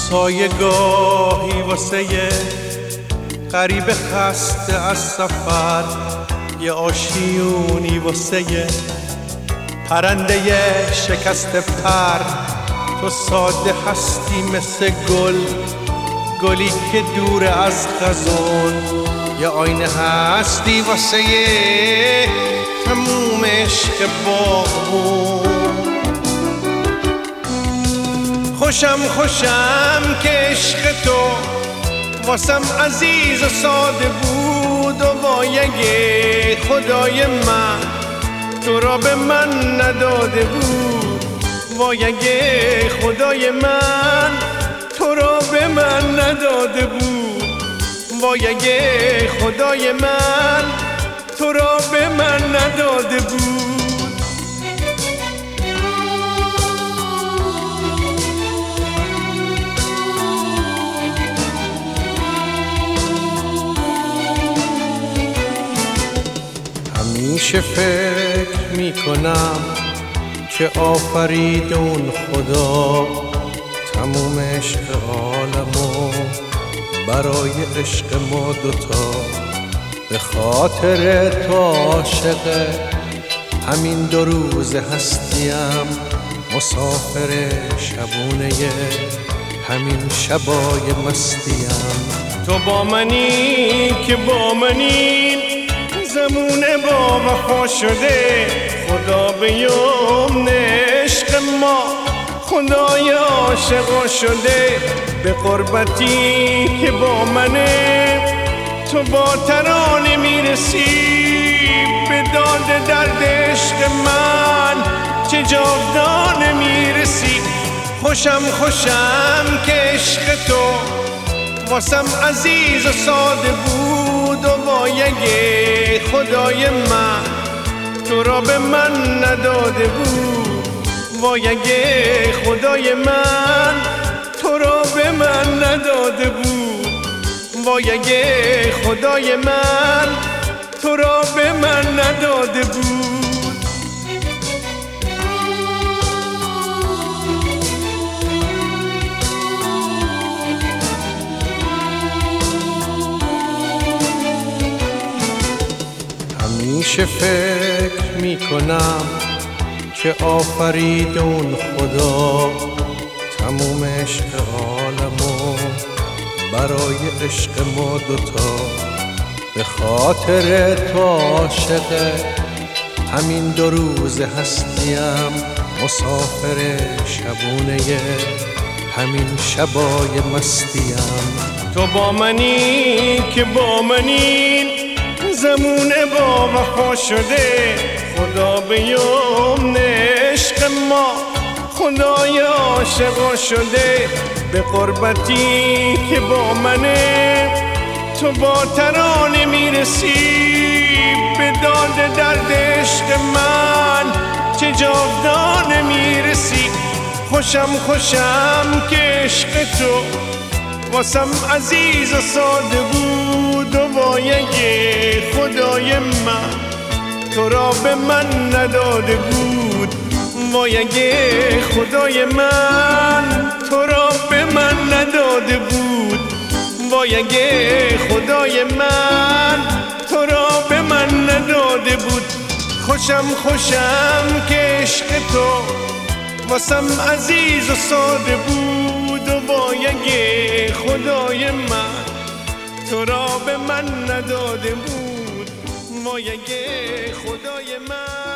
سایه گاهی واسه غریب خسته از سفر، یه آشیونی واسه پرنده شکسته پر. تو ساده هستی مثل گلی که دور از خزون، یه آینه هستی واسه تموم عشق باغبون. خوشم که عشق تو واسم عزیز و ساده بود، و وای اگه خدای من تو را به من نداده بود، وای اگه خدای من تو را به من نداده بود، وای اگه خدای من تو را به من نداده بود. همیشه فکر میکنم که آفرید اون خدا تموم عشق عالمو برای عشق ما دوتا. به خاطر تو عاشق همین 2 روز هستیم، مسافر شبونه همین شبای مستیم. تو با منی که با منی زمونه با وفا شده، خدا به یمن عشق ما خدای عاشقا شده. به قربتی که با منه تو با ترانه میرسی، به داد درد عشق من چه جاودانه میرسی. خوشم که عشق تو واسم عزیز و ساده بود، و وای اگه خدای من تو را به من نداده بود، وای اگه خدای من تو را به من نداده بود، وای اگه خدای من تو را به من نداده بود. همیشه فکر میکنم که آفرید اون خدا تموم عشق عالمو برای عشق ما دوتا. به خاطر تو عاشق همین 2 روز هستیم، مسافر شبونه همین شبای مستیم. تو با منی که با منی زمونه با وفا شده، خدا به یمن عشق ما خدای عاشقا شده. به قربتی که با منه تو با ترانه میرسی، به داد درد عشق من چه جاودانه میرسی. خوشم که عشق تو واسم عزیز و ساده بود، و وای اگه خدای من تو را به من نداده بود، وای اگه خدای من تو را به من نداده بود، وای اگه خدای من تو را به من نداده بود. خوشم که عشق تو واسم عزیز و ساده بود، و وای اگه خدای من تو را به من نداده بود، وای اگه خدای من